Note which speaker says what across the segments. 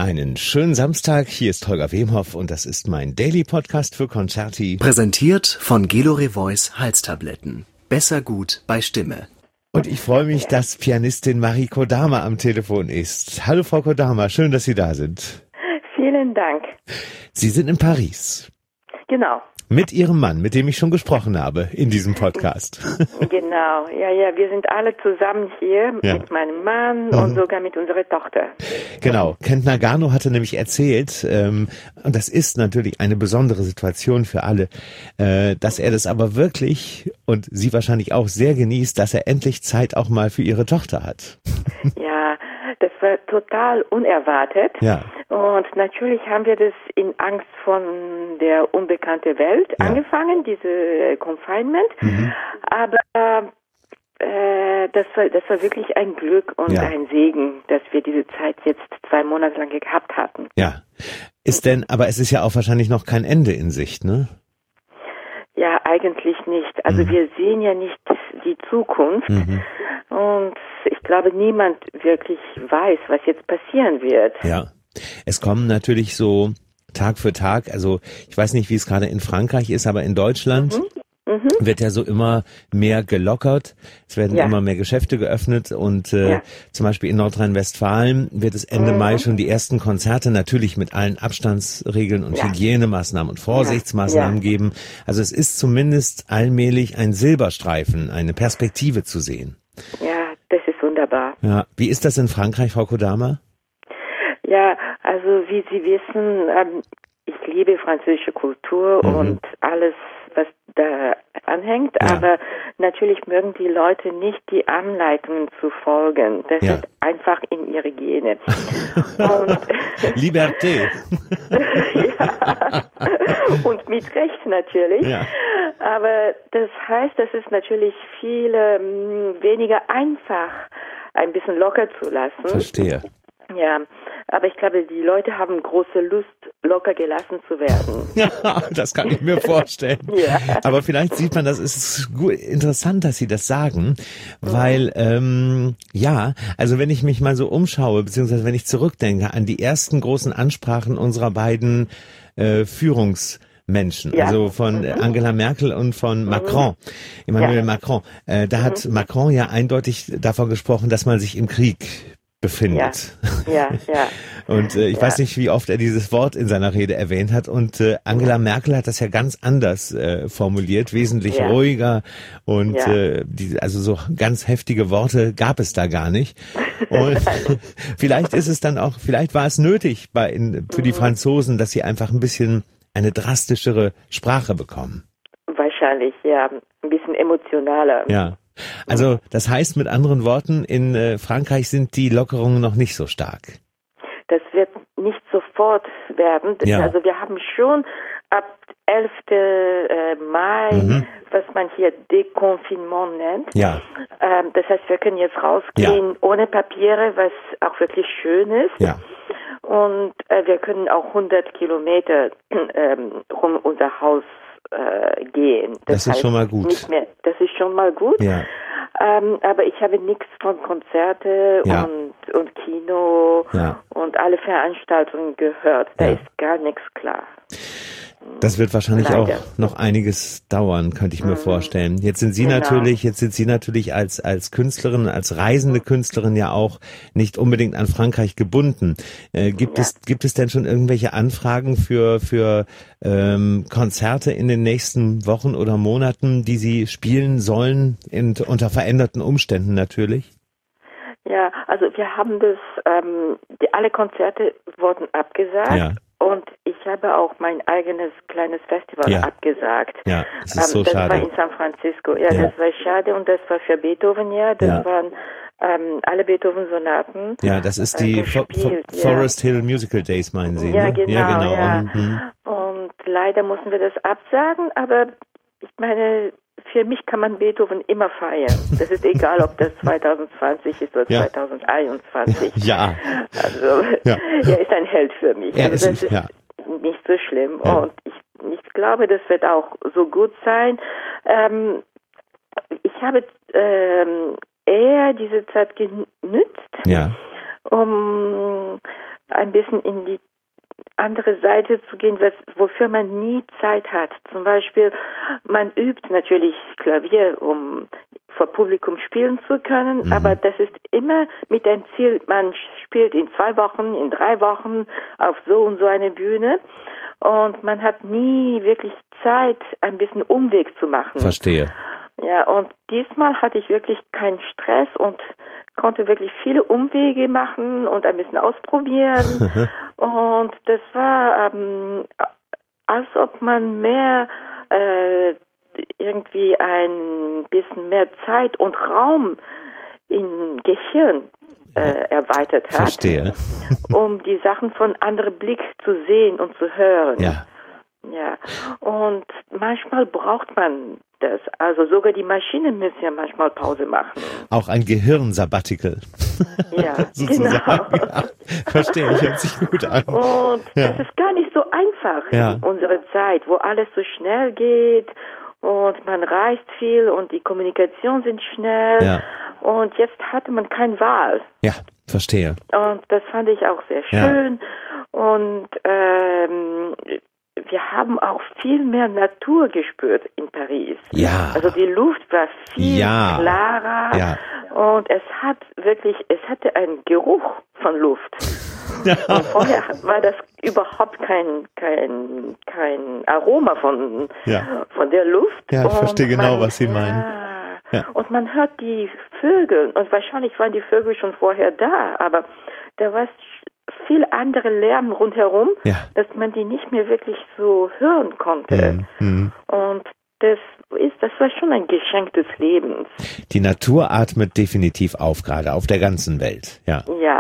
Speaker 1: Einen schönen Samstag, hier ist Holger Wemhoff und das ist mein Daily Podcast für Concerti.
Speaker 2: Präsentiert von Gelore Voice Halstabletten. Besser gut bei Stimme.
Speaker 1: Und ich freue mich, dass Pianistin Marie Kodama am Telefon ist. Hallo Frau Kodama, schön, dass Sie da sind.
Speaker 3: Vielen Dank.
Speaker 1: Sie sind in Paris.
Speaker 3: Genau.
Speaker 1: Mit Ihrem Mann, mit dem ich schon gesprochen habe in diesem Podcast.
Speaker 3: Genau, ja, wir sind alle zusammen hier mit meinem Mann und sogar mit unserer Tochter.
Speaker 1: Genau, Kent Nagano hatte nämlich erzählt, und das ist natürlich eine besondere Situation für alle, dass er das aber wirklich und Sie wahrscheinlich auch sehr genießt, dass er endlich Zeit auch mal für Ihre Tochter hat.
Speaker 3: Ja, das war total unerwartet.
Speaker 1: Ja.
Speaker 3: Und natürlich haben wir das in Angst von der unbekannten Welt angefangen, diese Confinement. Aber das war wirklich ein Glück und ein Segen, dass wir diese Zeit jetzt 2 Monate lang gehabt hatten.
Speaker 1: Ja. Aber es ist ja auch wahrscheinlich noch kein Ende in Sicht, ne?
Speaker 3: Ja, eigentlich nicht. Also wir sehen ja nicht die Zukunft. Und ich glaube, niemand wirklich weiß, was jetzt passieren wird.
Speaker 1: Ja. Es kommen natürlich so Tag für Tag, also ich weiß nicht, wie es gerade in Frankreich ist, aber in Deutschland wird ja so immer mehr gelockert. Es werden immer mehr Geschäfte geöffnet und zum Beispiel in Nordrhein-Westfalen wird es Ende Mai schon die ersten Konzerte natürlich mit allen Abstandsregeln und Hygienemaßnahmen und Vorsichtsmaßnahmen geben. Also es ist zumindest allmählich ein Silberstreifen, eine Perspektive zu sehen.
Speaker 3: Ja, das ist wunderbar.
Speaker 1: Ja, wie ist das in Frankreich, Frau Kodama?
Speaker 3: Ja, also wie Sie wissen, ich liebe französische Kultur und alles, was da anhängt, aber natürlich mögen die Leute nicht die Anleitungen zu folgen. Das ist einfach in ihre Gene.
Speaker 1: Liberté.
Speaker 3: Und mit Recht natürlich. Ja. Aber das heißt, dass es natürlich viel weniger einfach, ein bisschen locker zu lassen.
Speaker 1: Verstehe.
Speaker 3: Ja, aber ich glaube, die Leute haben große Lust, locker gelassen zu werden.
Speaker 1: Ja, das kann ich mir vorstellen.
Speaker 3: Ja.
Speaker 1: Aber vielleicht sieht man, das ist gut, interessant, dass Sie das sagen, weil, also wenn ich mich mal so umschaue, beziehungsweise wenn ich zurückdenke an die ersten großen Ansprachen unserer beiden Führungsmenschen, also von Angela Merkel und von Macron, Emmanuel Macron. Da hat Macron ja eindeutig davon gesprochen, dass man sich im Krieg befindet.
Speaker 3: Ja.
Speaker 1: Und ich weiß nicht, wie oft er dieses Wort in seiner Rede erwähnt hat. Und Angela Merkel hat das ja ganz anders formuliert, wesentlich ruhiger. Und also so ganz heftige Worte gab es da gar nicht. Und vielleicht ist es dann auch, vielleicht war es nötig für die Franzosen, dass sie einfach ein bisschen eine drastischere Sprache bekommen.
Speaker 3: Wahrscheinlich, ja. Ein bisschen emotionaler.
Speaker 1: Ja. Also das heißt mit anderen Worten, in Frankreich sind die Lockerungen noch nicht so stark. Das
Speaker 3: wird nicht sofort werden. Also wir haben schon ab 11. Mai, was man hier Deconfinement nennt. Ja. Das heißt, wir können jetzt rausgehen ohne Papiere, was auch wirklich schön ist. Ja. Und wir können auch 100 Kilometer um unser Haus gehen.
Speaker 1: Das ist schon mal gut.
Speaker 3: Das ist schon mal gut. Ja. Aber ich habe nichts von Konzerte und Kino und alle Veranstaltungen gehört. Da ist gar nichts klar.
Speaker 1: Das wird wahrscheinlich auch noch einiges dauern, könnte ich mir vorstellen. Jetzt sind Sie natürlich als Künstlerin, als reisende Künstlerin ja auch nicht unbedingt an Frankreich gebunden. Gibt es denn schon irgendwelche Anfragen für Konzerte in den nächsten Wochen oder Monaten, die Sie spielen sollen, unter veränderten Umständen natürlich?
Speaker 3: Ja, also wir haben alle Konzerte wurden abgesagt. Ja. Und ich habe auch mein eigenes kleines Festival abgesagt. Ja, das ist so schade. Das war in San Francisco. Ja, das war schade und das war für Beethoven, Das waren alle Beethoven-Sonaten.
Speaker 1: Ja, das ist die Forest Hill Musical Days, meinen Sie,
Speaker 3: ja,
Speaker 1: ne?
Speaker 3: Genau, ja, genau. Und leider mussten wir das absagen, aber ich meine, für mich kann man Beethoven immer feiern. Das ist egal, ob das 2020 ist oder 2021.
Speaker 1: Ja.
Speaker 3: Also, er ist ein Held für mich. Also das ist nicht so schlimm. Ja. Und ich glaube, das wird auch so gut sein. Ich habe eher diese Zeit genützt, um ein bisschen in die andere Seite zu gehen, wofür man nie Zeit hat. Zum Beispiel, man übt natürlich Klavier, um vor Publikum spielen zu können, aber das ist immer mit dem Ziel, man spielt in 2 Wochen, in 3 Wochen auf so und so eine Bühne und man hat nie wirklich Zeit, ein bisschen Umweg zu machen.
Speaker 1: Verstehe.
Speaker 3: Ja, und diesmal hatte ich wirklich keinen Stress und konnte wirklich viele Umwege machen und ein bisschen ausprobieren. Und das war, als ob man mehr irgendwie ein bisschen mehr Zeit und Raum im Gehirn erweitert hat.
Speaker 1: Verstehe.
Speaker 3: Um die Sachen von anderem Blick zu sehen und zu hören.
Speaker 1: Ja.
Speaker 3: Ja, und manchmal braucht man das. Also sogar die Maschinen müssen ja manchmal Pause machen.
Speaker 1: Auch ein Gehirnsabbatical.
Speaker 3: Ja,
Speaker 1: sozusagen.
Speaker 3: genau.
Speaker 1: Ja, verstehe ich, hört sich gut an.
Speaker 3: Und das ist gar nicht so einfach in unserer Zeit, wo alles so schnell geht und man reist viel und die Kommunikation sind schnell. Ja. Und jetzt hatte man keine Wahl.
Speaker 1: Ja, verstehe.
Speaker 3: Und das fand ich auch sehr schön. Ja. Und wir haben auch viel mehr Natur gespürt in Paris.
Speaker 1: Ja.
Speaker 3: Also die Luft war viel klarer und es hatte einen Geruch von Luft. Ja. Und vorher war das überhaupt kein Aroma von der Luft.
Speaker 1: Ja, ich verstehe genau, was Sie meinen.
Speaker 3: Ja. Und man hört die Vögel und wahrscheinlich waren die Vögel schon vorher da, aber da war viel andere Lärm rundherum, dass man die nicht mehr wirklich so hören konnte. Und das war schon ein Geschenk des Lebens.
Speaker 1: Die Natur atmet definitiv auf, gerade auf der ganzen Welt. Ja.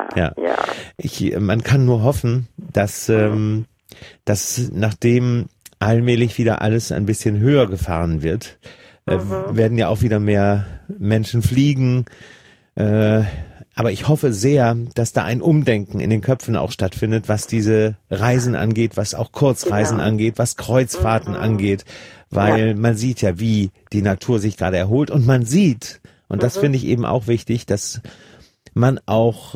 Speaker 1: Man kann nur hoffen, dass nachdem allmählich wieder alles ein bisschen höher gefahren wird, werden ja auch wieder mehr Menschen fliegen. Aber ich hoffe sehr, dass da ein Umdenken in den Köpfen auch stattfindet, was diese Reisen angeht, was auch Kurzreisen angeht, was Kreuzfahrten angeht, weil man sieht ja, wie die Natur sich gerade erholt und man sieht, und das finde ich eben auch wichtig, dass man auch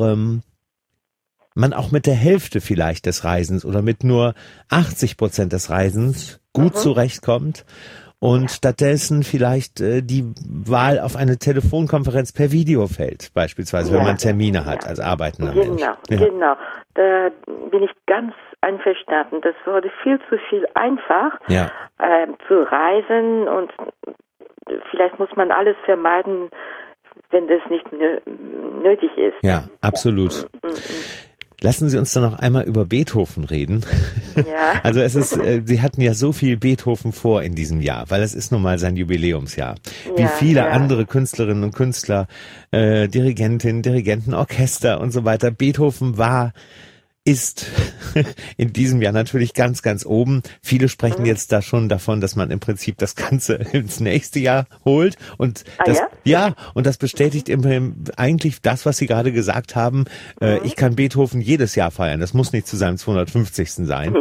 Speaker 1: mit der Hälfte vielleicht des Reisens oder mit nur 80% des Reisens gut zurechtkommt. Und stattdessen vielleicht die Wahl auf eine Telefonkonferenz per Video fällt, beispielsweise, wenn man Termine hat als arbeitender Mensch.
Speaker 3: Genau. Da bin ich ganz einverstanden. Das wurde viel zu viel einfach zu reisen und vielleicht muss man alles vermeiden, wenn das nicht nötig ist.
Speaker 1: Ja, absolut. Lassen Sie uns dann noch einmal über Beethoven reden. Ja. Also Sie hatten ja so viel Beethoven vor in diesem Jahr, weil es ist nun mal sein Jubiläumsjahr. Wie viele andere Künstlerinnen und Künstler, Dirigentinnen, Dirigenten, Orchester und so weiter. Beethoven ist in diesem Jahr natürlich ganz, ganz oben. Viele sprechen jetzt da schon davon, dass man im Prinzip das Ganze ins nächste Jahr holt. Und und das bestätigt eigentlich das, was Sie gerade gesagt haben. Ich kann Beethoven jedes Jahr feiern. Das muss nicht zu seinem 250. sein.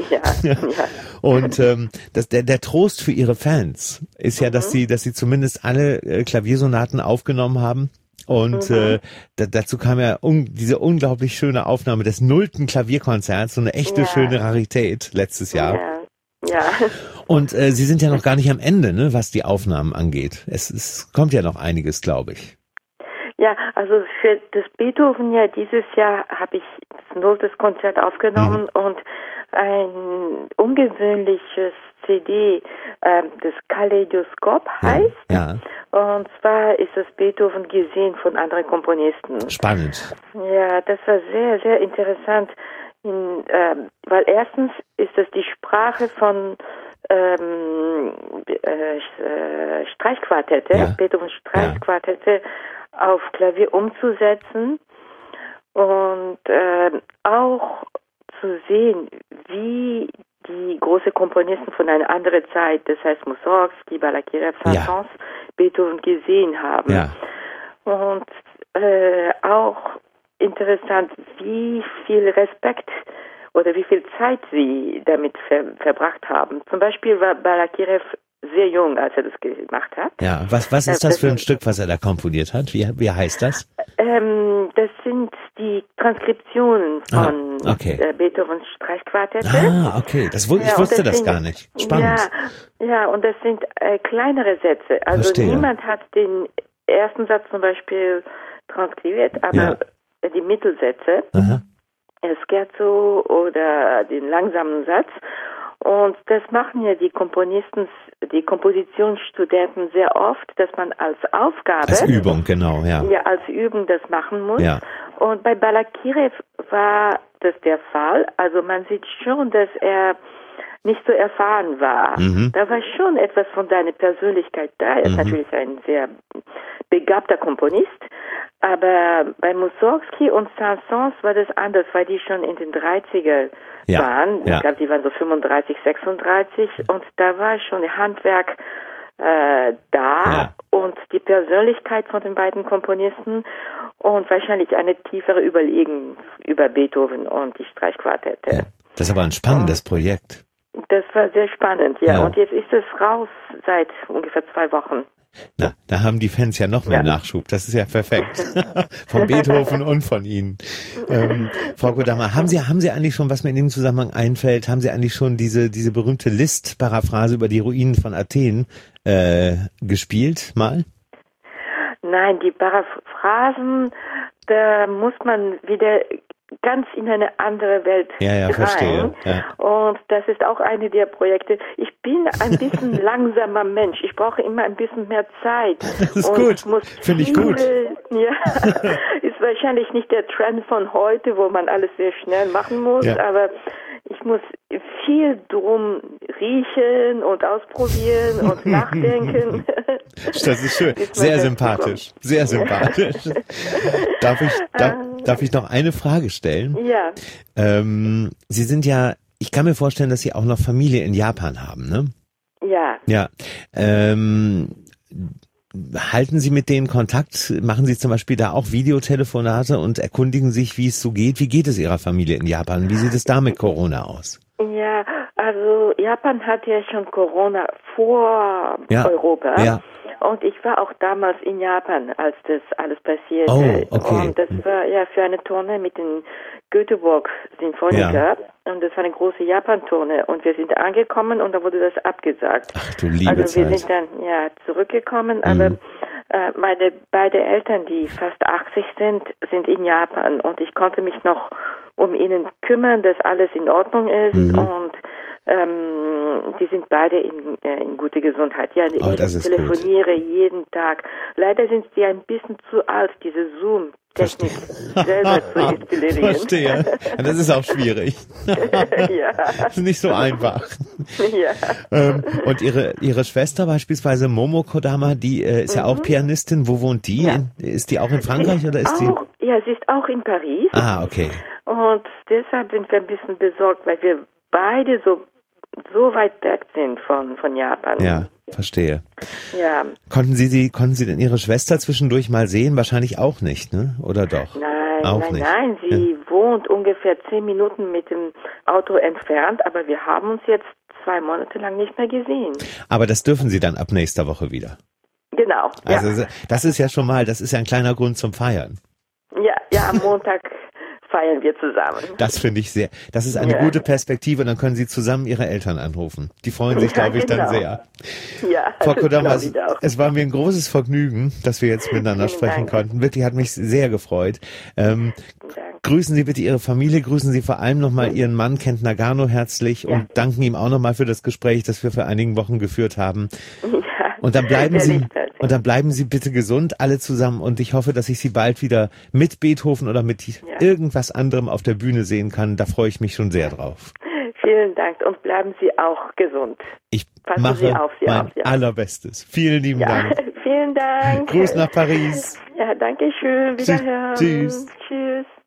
Speaker 1: Und der Trost für Ihre Fans ist ja, dass Sie zumindest alle Klaviersonaten aufgenommen haben. Und dazu kam ja diese unglaublich schöne Aufnahme des 0. Klavierkonzerts, so eine echte schöne Rarität letztes Jahr. Ja. Und Sie sind ja noch gar nicht am Ende, ne, was die Aufnahmen angeht. Es kommt ja noch einiges, glaube ich. Ja, also für das Beethoven dieses Jahr habe ich das 0. Konzert aufgenommen und ein ungewöhnliches CD, das Kaleidoskop heißt. Ja. Und zwar ist das Beethoven gesehen von anderen Komponisten. Spannend. Ja, das war sehr, sehr interessant, weil erstens ist das die Sprache von Streichquartette, Beethovens Streichquartette auf Klavier umzusetzen und auch zu sehen, wie die großen Komponisten von einer anderen Zeit, das heißt Mussorgsky, Balakirev, Saint-Saëns, Beethoven gesehen haben. Ja. Und auch interessant, wie viel Respekt oder wie viel Zeit sie damit verbracht haben. Zum Beispiel war Balakirev
Speaker 3: sehr jung, als er das gemacht hat.
Speaker 1: Ja, was ist das für ein Stück, was er da komponiert hat? Wie heißt das?
Speaker 3: Das sind die Transkriptionen von Beethovens Streichquartette.
Speaker 1: Ah, okay. Ich wusste das gar nicht. Spannend.
Speaker 3: Ja, und das sind kleinere Sätze. Also niemand hat den ersten Satz zum Beispiel transkribiert, aber die Mittelsätze, Scherzo oder den langsamen Satz. Und das machen ja die Kompositionsstudenten sehr oft, dass man als Aufgabe...
Speaker 1: Als Übung, genau, ja.
Speaker 3: Ja, als Übung das machen muss. Ja. Und bei Balakirev war das der Fall. Also man sieht schon, dass er nicht so erfahren war. Da war schon etwas von seiner Persönlichkeit da. Er ist natürlich ein sehr begabter Komponist. Aber bei Mussorgsky und Saint-Saëns war das anders, weil die schon in den 30er waren. Ich glaube, die waren so 35, 36 und da war schon Handwerk da und die Persönlichkeit von den beiden Komponisten und wahrscheinlich eine tiefere Überlegung über Beethoven und die Streichquartette.
Speaker 1: Ja. Das ist aber ein spannendes Projekt.
Speaker 3: Das war sehr spannend, und jetzt ist es raus seit ungefähr 2 Wochen.
Speaker 1: Na, da haben die Fans ja noch mehr Nachschub. Das ist ja perfekt. Von Beethoven und von Ihnen. Frau Kodama, haben Sie eigentlich schon, was mir in dem Zusammenhang einfällt, haben Sie eigentlich schon diese berühmte Liszt-Paraphrase über die Ruinen von Athen gespielt mal?
Speaker 3: Nein, die Paraphrasen, da muss man wieder ganz in eine andere Welt rein.
Speaker 1: Verstehe. Ja.
Speaker 3: Und das ist auch eine der Projekte. Ich bin ein bisschen langsamer Mensch. Ich brauche immer ein bisschen mehr Zeit.
Speaker 1: Das ist gut. Finde ich gut.
Speaker 3: Ist wahrscheinlich nicht der Trend von heute, wo man alles sehr schnell machen muss, aber ich muss viel drum riechen und ausprobieren und nachdenken.
Speaker 1: Das ist schön. Sehr sympathisch. Sehr sympathisch. Darf ich noch eine Frage stellen?
Speaker 3: Ja.
Speaker 1: Sie sind ja, ich kann mir vorstellen, dass Sie auch noch Familie in Japan haben, ne?
Speaker 3: Ja.
Speaker 1: Ja. Halten Sie mit denen Kontakt? Machen Sie zum Beispiel da auch Videotelefonate und erkundigen sich, wie es so geht? Wie geht es Ihrer Familie in Japan? Wie sieht es da mit Corona aus?
Speaker 3: Ja, also Japan hat ja schon Corona vor Europa. Ja. Und ich war auch damals in Japan, als das alles passierte.
Speaker 1: Oh, okay.
Speaker 3: Und das war für eine Tournee mit den Göteborg Sinfoniker. Und das war eine große Japan-Tournee. Und wir sind angekommen und da wurde das abgesagt.
Speaker 1: Ach du liebe
Speaker 3: Also wir
Speaker 1: Zeit.
Speaker 3: sind dann zurückgekommen, aber meine beiden Eltern, die fast 80 sind in Japan. Und ich konnte mich noch um ihnen kümmern, dass alles in Ordnung ist. Und die sind beide in gute Gesundheit. Ja, ich telefoniere jeden Tag. Leider sind sie ein bisschen zu alt, diese Zoom-Technik selber zu installieren.
Speaker 1: Verstehe. Das ist auch schwierig. Das ist nicht so einfach. Und ihre Schwester beispielsweise, Momo Kodama, die ist ja auch Pianistin. Wo wohnt die? Ja. Ist die auch in Frankreich oder ist die?
Speaker 3: Ja, sie ist auch in Paris.
Speaker 1: Ah, okay.
Speaker 3: Und deshalb sind wir ein bisschen besorgt, weil wir beide so weit weg sind von Japan.
Speaker 1: Ja, verstehe.
Speaker 3: Ja.
Speaker 1: Konnten Sie denn Ihre Schwester zwischendurch mal sehen? Wahrscheinlich auch nicht, ne? Oder doch?
Speaker 3: Nein. Sie wohnt ungefähr 10 Minuten mit dem Auto entfernt, aber wir haben uns jetzt 2 Monate lang nicht mehr gesehen.
Speaker 1: Aber das dürfen Sie dann ab nächster Woche wieder?
Speaker 3: Genau.
Speaker 1: Also das ist ja schon mal, das ist ja ein kleiner Grund zum Feiern.
Speaker 3: Ja, am Montag feiern wir zusammen.
Speaker 1: Das finde ich das ist eine gute Perspektive, dann können Sie zusammen Ihre Eltern anrufen. Die freuen sich, glaube ich, dann sehr.
Speaker 3: Ja,
Speaker 1: Frau Kodama, es war mir ein großes Vergnügen, dass wir jetzt miteinander sprechen konnten. Wirklich hat mich sehr gefreut. Grüßen Sie bitte Ihre Familie, grüßen Sie vor allem nochmal Ihren Mann Kent Nagano herzlich und danken ihm auch nochmal für das Gespräch, das wir vor einigen Wochen geführt haben. Und dann bleiben Sie bitte gesund, alle zusammen. Und ich hoffe, dass ich Sie bald wieder mit Beethoven oder mit irgendwas anderem auf der Bühne sehen kann. Da freue ich mich schon sehr drauf.
Speaker 3: Vielen Dank und bleiben Sie auch gesund.
Speaker 1: Ich mache mein Allerbestes. Vielen lieben Dank.
Speaker 3: Vielen Dank.
Speaker 1: Gruß nach Paris.
Speaker 3: Ja, danke schön. Wiederhören.
Speaker 1: Tschüss.
Speaker 3: Tschüss.